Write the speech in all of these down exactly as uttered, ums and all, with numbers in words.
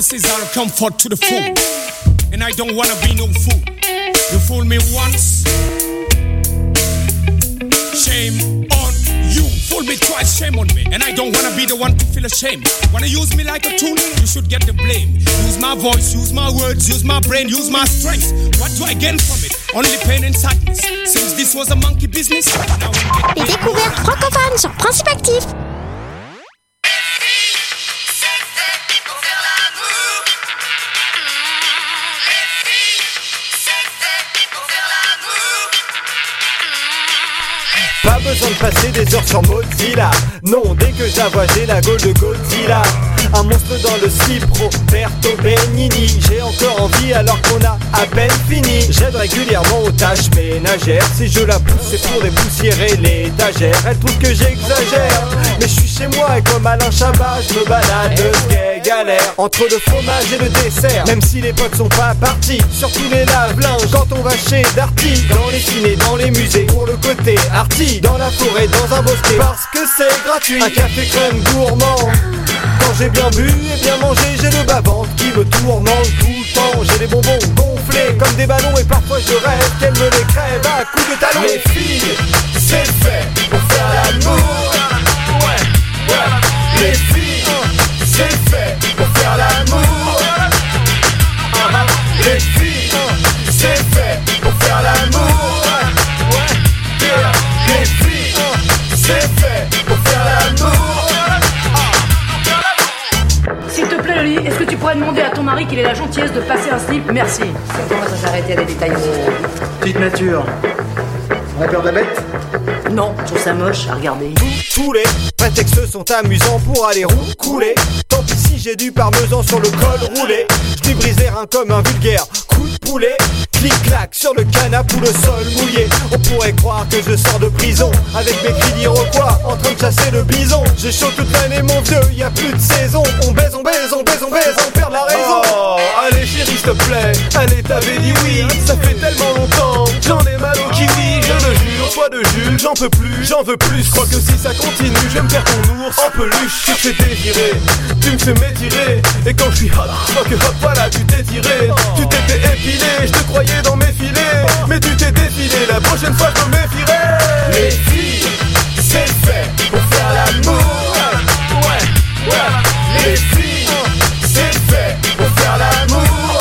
promises are a comfort to the fool, and I don't wanna be no fool. You fool me once, shame on you. Fool me twice, shame on me. And I don't wanna be the one to feel ashamed. Wanna use me like a tool? You should get the blame. Use my voice, use my words, use my brain, use my strength. What do I gain from it? Only pain and sadness. Since this was a monkey business, now I'm Les découvertes francophones sur Principe Actif. Pas besoin de passer des heures sur Mozilla. Non, dès que je la vois, j'ai la gaule de Godzilla. Un monstre dans le slip, Roberto Benigni. J'ai encore envie alors qu'on a à peine fini. J'aide régulièrement aux tâches ménagères. Si je la pousse, c'est pour dépoussiérer l'étagère. Elle trouve que j'exagère, mais je suis chez moi et comme Alain Chabat, je me balade, gay galère entre le fromage et le dessert. Même si les potes sont pas partis, surtout les lave-linges quand on va chez Darty. Dans les ciné, dans les musées, pour le côté arty. Dans la forêt, dans un bosquet, parce que c'est gratuit. Un café crème gourmand. Quand j'ai bien bu et bien mangé, j'ai le bas-ventre qui me tourmente tout le temps. J'ai des bonbons gonflés comme des ballons et parfois je rêve qu'elles me les crèvent à coups de talons. Les filles, c'est fait pour faire l'amour. Ouais, ouais. Les filles, c'est fait pour faire l'amour. Les filles, c'est fait pour faire l'amour. Ouais, les filles, c'est fait pour faire l'amour. S'il te plaît, Loli, est-ce que tu pourrais demander à ton mari qu'il ait la gentillesse de passer un slip? Merci. Ça commence à s'arrêter à des détails. Petite nature. On a peur de la bête? Non, je trouve ça moche à regarder. Tous les prétextes sont amusants pour aller roucouler. Tant pis si j'ai du parmesan sur le col roulé. Je lui brise les reins comme un vulgaire coup de poulet. Clic-clac sur le canapé ou le sol mouillé. On pourrait croire que je sors de prison avec mes cris d'Iroquois en train de chasser le bison. J'ai chaud toute l'année mon vieux, y a plus de saison. On baise, on baise, on baise, on baise, on perd la raison. Oh, allez chérie s'il te plaît, allez t'avais dit oui. Ça fait tellement longtemps, j'en ai mal au kiwi. Je le jure, foi de Jules, j'en peux plus, j'en veux plus. Je crois que si ça continue, je vais me faire ton ours en peluche. Tu te fais désirer, tu me fais m'étirer. Et quand je suis hot, je crois que hop voilà tu t'es tiré. Tu t'étais épilé, je te croyais dans mes filets, mais tu t'es défilé, la prochaine fois je me méfierai. Les filles, c'est fait pour faire l'amour. Ouais, ouais. Les filles, c'est fait pour faire l'amour.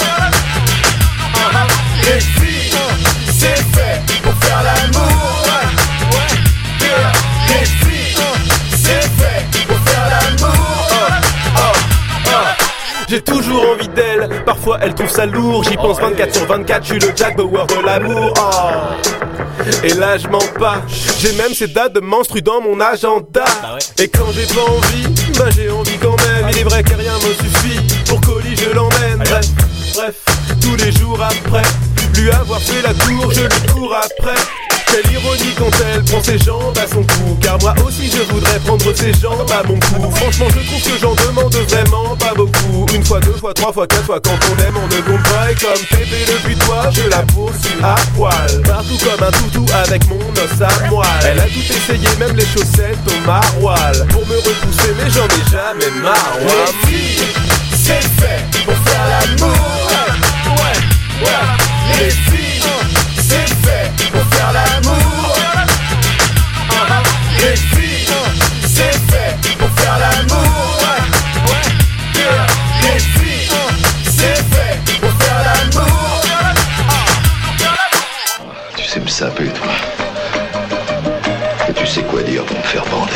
Les filles, c'est fait pour faire l'amour. Ouais, ouais. Les filles, c'est fait pour faire l'amour. Oh, oh, oh. J'ai toujours envie d'elle, parfois elle trouve ça lourd. J'y pense vingt-quatre sur vingt-quatre, je suis le Jack Bauer de l'amour. Oh. Et là je mens pas, j'ai même ces dates de menstru dans mon agenda. Et quand j'ai pas envie, bah j'ai envie quand même. Il est vrai que rien me suffit, pour colis je l'emmène. Bref, bref, tous les jours après lui avoir fait la cour, je lui cours après. Quelle ironie quand elle prend ses jambes à son cou. Car moi aussi je voudrais prendre ses jambes à mon cou. Franchement je trouve que j'en demande vraiment pas beaucoup. Une fois, deux fois, trois fois, quatre fois. Quand on aime on ne compte pas. Et comme Pépé le butoir, je la poursuis à poil. Partout comme un toutou avec mon os à moelle. Elle a tout essayé, même les chaussettes au maroilles. Pour me repousser mais j'en ai jamais marre. Les filles, c'est fait pour faire l'amour. Ouais, ouais. Les filles, c'est fait pour faire l'amour. Les filles, c'est fait pour faire l'amour. Ouais, ouais. Les filles, c'est fait pour faire l'amour. Tu sais me saper, toi. Et tu sais quoi dire pour me faire bander.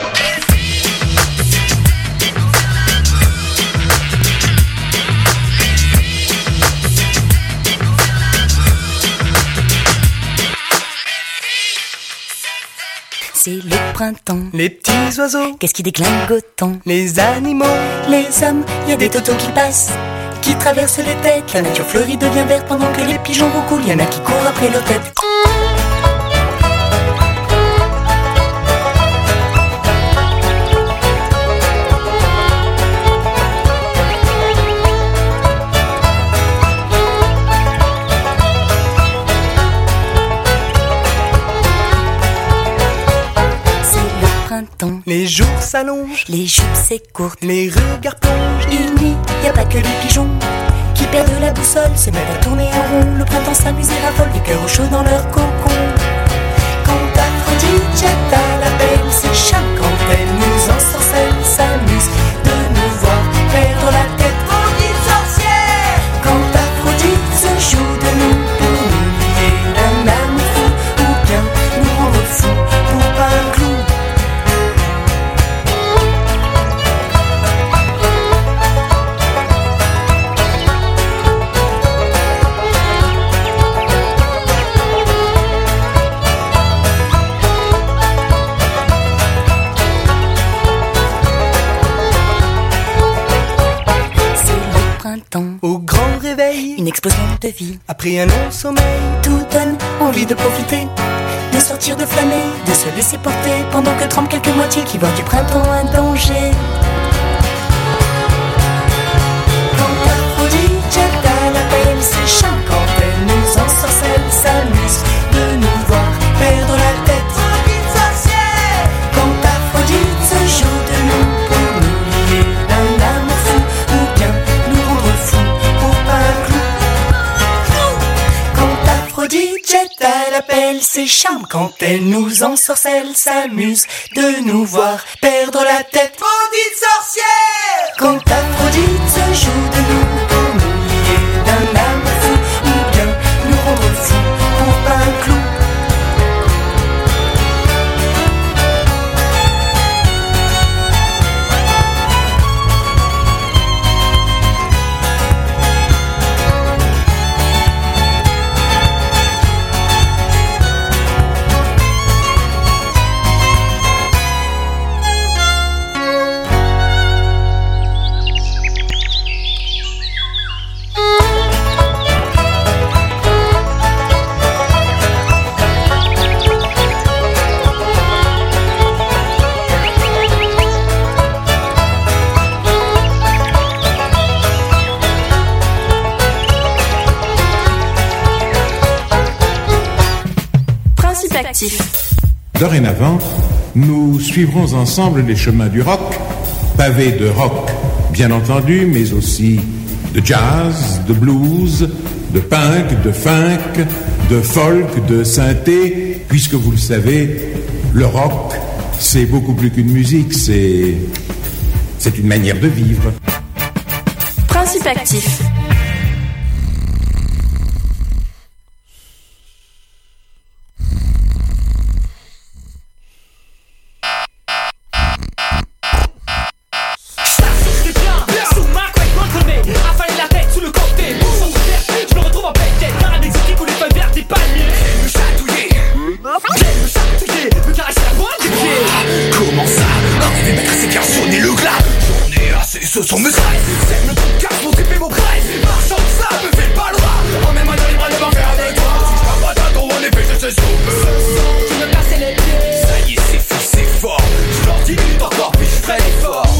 C'est le printemps. Les petits oiseaux. Qu'est-ce qui déclingue autant? Les animaux. Les hommes. Y a des totos qui passent, qui traversent les têtes. La nature fleurie devient verte pendant que les pigeons roucoulent. Y en a qui courent après leur tête. Les jours s'allongent, les jupes s'écourtent, les regards plongent Il n'y a pas que les pigeons qui perdent la boussole, se mettent à tourner en rond. Le printemps s'amuse et raffole, les cœurs au chaud dans leur cocon. Quand Aphrodite jette à la belle ses charmes, quand elle nous ensorcelle, s'amuse de nous voir perdre la tête. Maudite sorcière! Quand Aphrodite se joue de nous pour nous lier d'un amour fou, ou bien nous rendre fous pour pas un clou. Au grand réveil, une explosion de vie. Après un long sommeil, tout donne envie de profiter, de sortir, de flâner, de se laisser porter, pendant que tremblent quelques moitiés qui voient du printemps un danger. Quand Aphrodite jette à la belle ses charmes, quand elle nous ensorcelle, s'amuse de nous voir perdre la tête. Maudite sorcière! Quand Aphrodite se joue de nous pour nous lier d'un amour fou, ou bien nous rendre fous pour pas un clou. Quand Aphrodite jette à la belle ses charmes, quand elle nous ensorcelle, s'amuse de nous voir perdre la tête. Maudite sorcière! Quand Aphrodite se joue de nous pour nous lier d'un amour fou, ou bien nous rendre fous pour pas un clou. Dorénavant, nous suivrons ensemble les chemins du rock, pavés de rock, bien entendu, mais aussi de jazz, de blues, de punk, de funk, de folk, de synthé, puisque vous le savez, le rock, c'est beaucoup plus qu'une musique, c'est, c'est une manière de vivre. Principe actif. Ce sont mes stress, c'est le podcast pour triper mon presse. Marchand de ça, me fais pas le rap. Emmène-moi dans les bras de m'enfer avec toi. Si je t'envoie pas ton en effet, je sais soupe. Tu me casses les pieds. Ça y est, c'est fou, c'est fort. Je leur dis minutes encore, puis je ferai l'effort.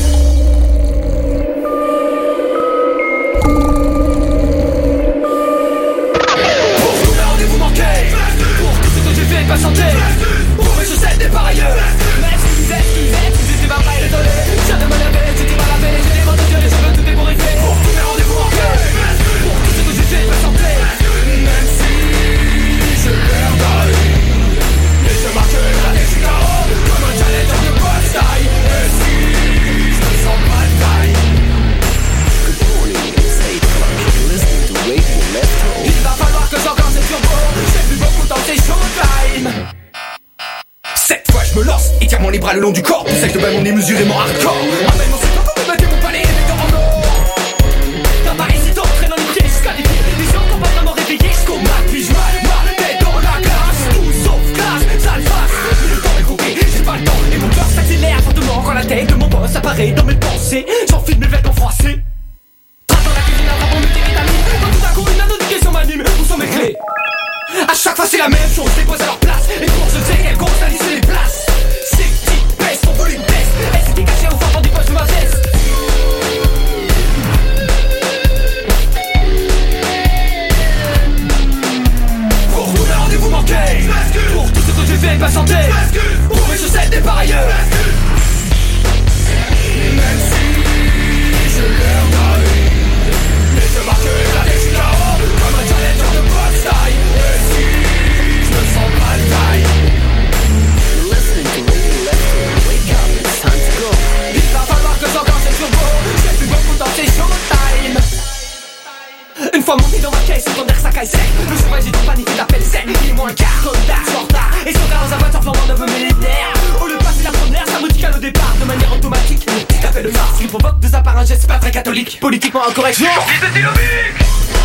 Pour tous mes rendez-vous manqués, pour tout ce que j'ai fait patienter, pour mes chaussettes des par ailleurs. Même si vous êtes qui êtes, si j'étais pas mal désolé. Je ne me l'avais, tu dis pas la peine. Pour tous mes rendez-vous manqués, pour tout ce que j'ai fait patienter, même si je perds d'aller. Et je marque la tête du carreau, comme un challenger de boss taille. Et si je me sens pas de taille. Good morning, it's eight o'clock. You're listening to Radio Metro. Il va falloir que j'encore ces turbos. J'ai plus beaucoup de temps, c'est showtime. Cette fois je me lance, étire-moi les bras le long du corps. Pour celle de balle mon nez mesurément hardcore. Emmène mon secteur pour me battre mon palais et mettre en or. T'as pas hésité, traîne dans les pieds jusqu'à les pieds. Les gens t'ont pas vraiment réveillé jusqu'au mat. Puis je mal, mal le tête dans la glace. Tout sauf glace, ça le fasse. Le temps est coupé, j'ai pas le temps. Et mon cœur s'accélère fortement quand la tête de mon boss apparaît dans mes pensées. J'enfile mes vêtements froissés. Trace dans la cuisine, attrapant mes vitamines. Quand tout d'un coup une notification m'anime. Où sont mes clés? A chaque fois c'est la même chose, je les pose à leur place. Et pour je sais qu'elles comptent, ça lisse les places. Ces petites baisses, ton volume baisse. Elles s'étaient cachées au fond du poste de ma tête. fois monté dans ma caisse, autant dire que ça caille sec. Le sauvage est en panique et d'appel sec. Il est moins le quart, contact, en retard. Et son gars dans sa voiture formant neuf millénaires. Au lieu de passer la première, ça modicale au départ de manière automatique. Petit appel de farce qui provoque de sa part un geste pas très catholique. Politiquement incorrect. Fils de Stylovic.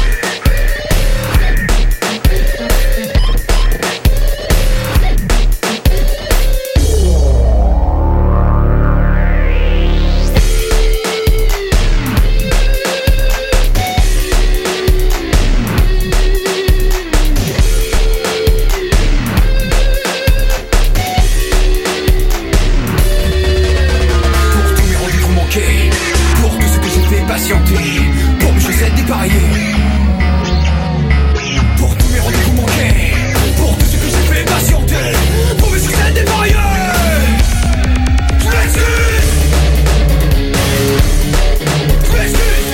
Pour mes chaussettes dépareillées, pour tous mes rendez-vous manqués, pour tout ce que j'ai fait patienter, pour mes chaussettes dépareillées. Je m'excuse, je m'excuse.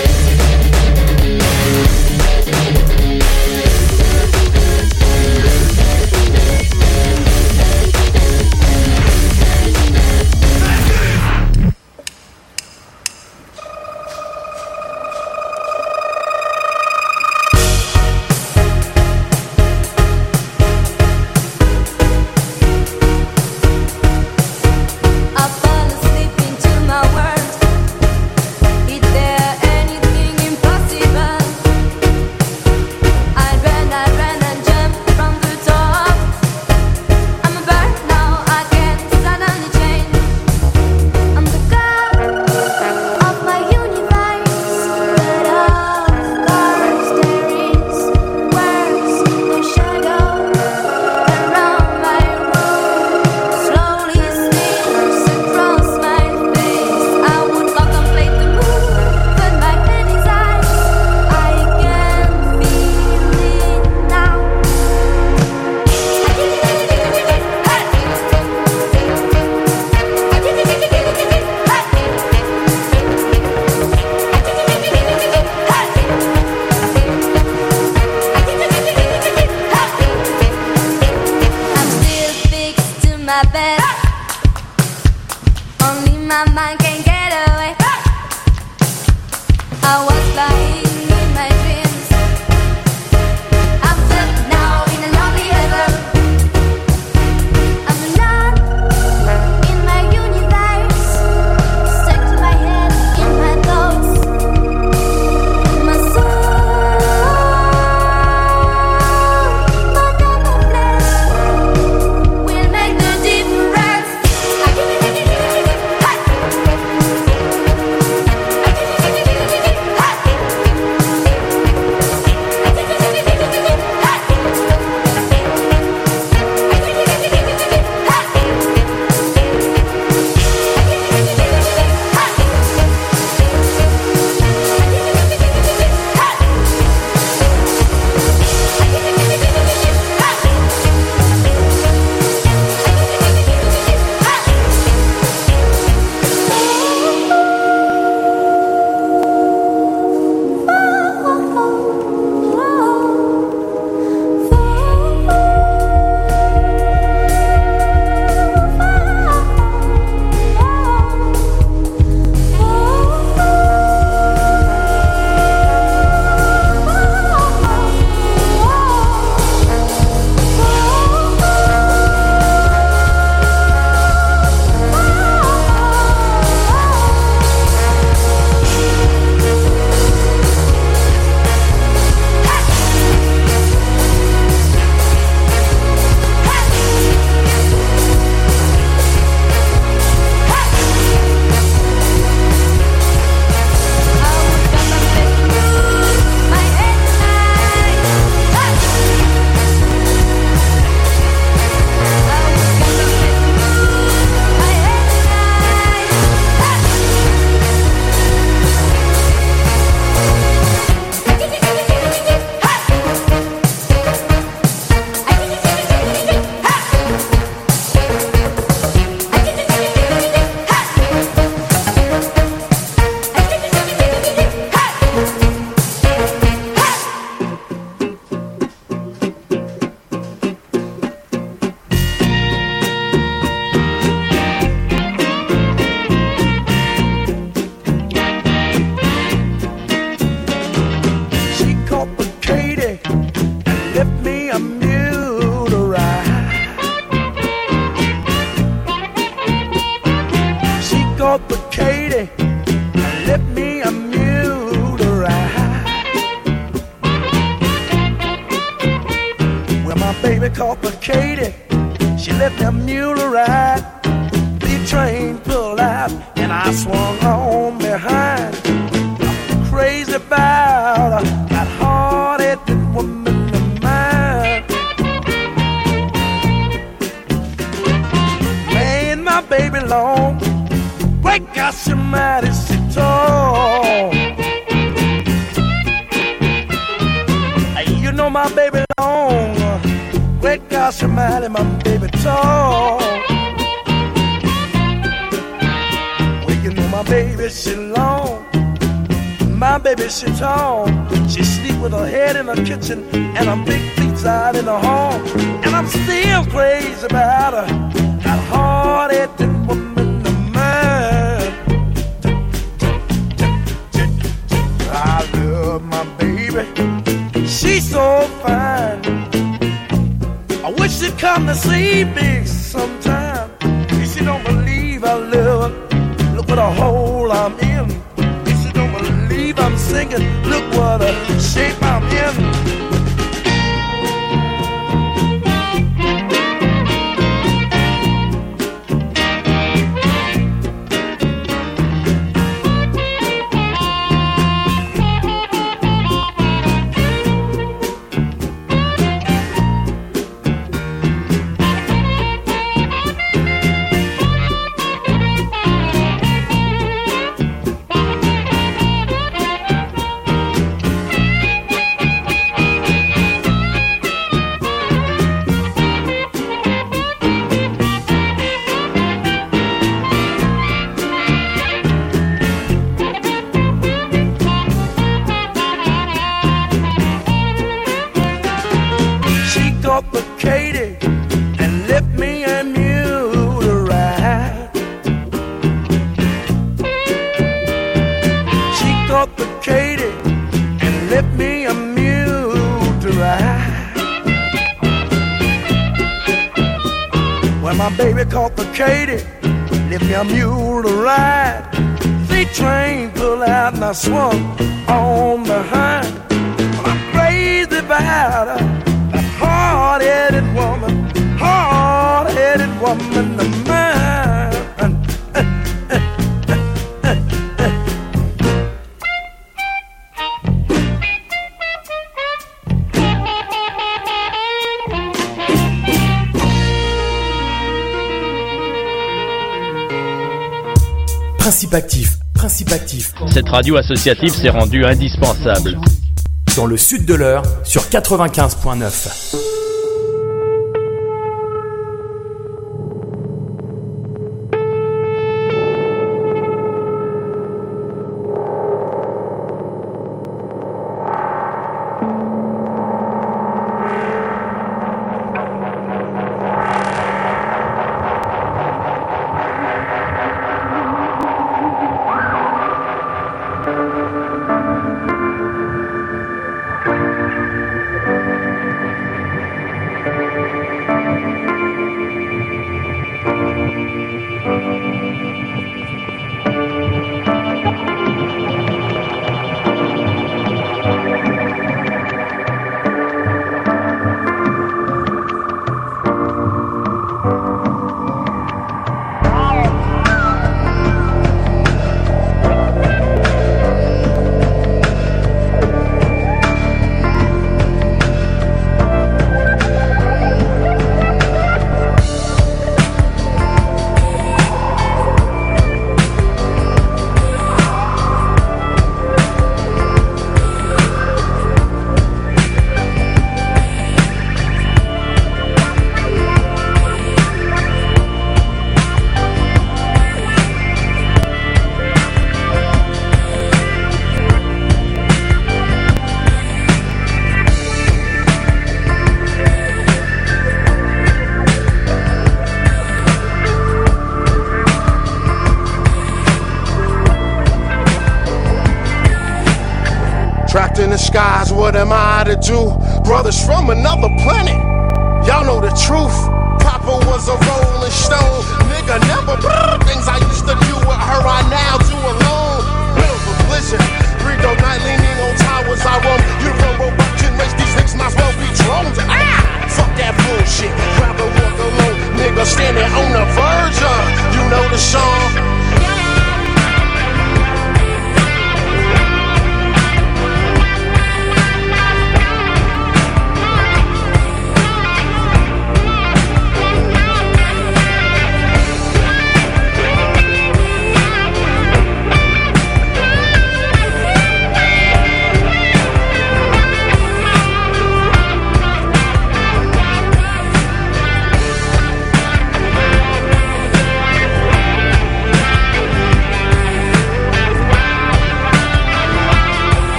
baby complicated. She let me a mule ride. The train pulled out and I swung on behind. I'm crazy about that hard-headed woman of mine. Laying my baby long, great gosh, you're mighty so tall. You know my baby long, great gosh, you're mighty, my baby tall. Well, you know my baby, she long, my baby, she tall. She sleep with her head in the kitchen and her big feet out in the hall. And I'm still crazy about her, that hard-headed woman of mine. I love my baby, she's so fine. I wish she'd come to see me sometime. If she don't believe I love her, look what a hole I'm in. If she don't believe I'm singing, look what a shape I'm in. Complicated and left me a mule to ride. She complicated and left me a mule to ride. Well, my baby complicated, left me a mule to ride. The train pulled out and I swung on behind. Well, I'm crazy about her, hard-headed woman, hard-headed woman of mine. Principe actif, principe actif. Cette radio associative s'est rendue indispensable. Dans le sud de l'Eure, sur quatre-vingt-quinze point neuf. In the skies, what am I to do? Brothers from another planet, y'all know the truth. Papa was a rolling stone, nigga never things I used to do with her, I now do alone. Built for blizzard, three dope night leaning on towers I roam. You run robot can race these niggas, might as well be drones. Ah, fuck that fool.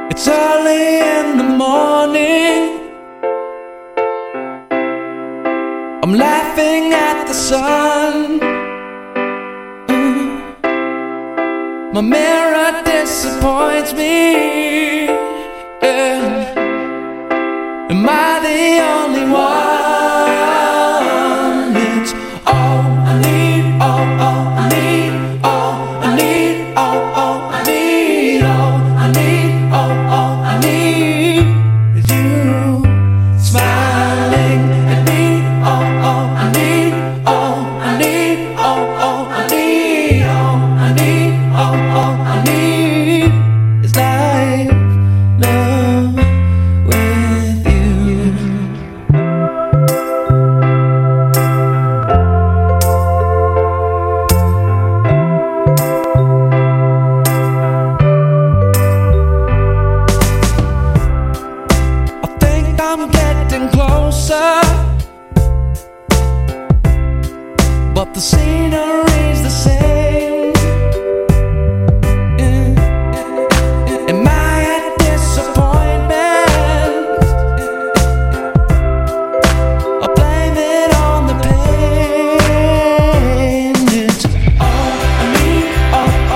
It's early in the morning. I'm laughing at the sun. Mm. My mirror disappoints me. Yeah. Am I the only one?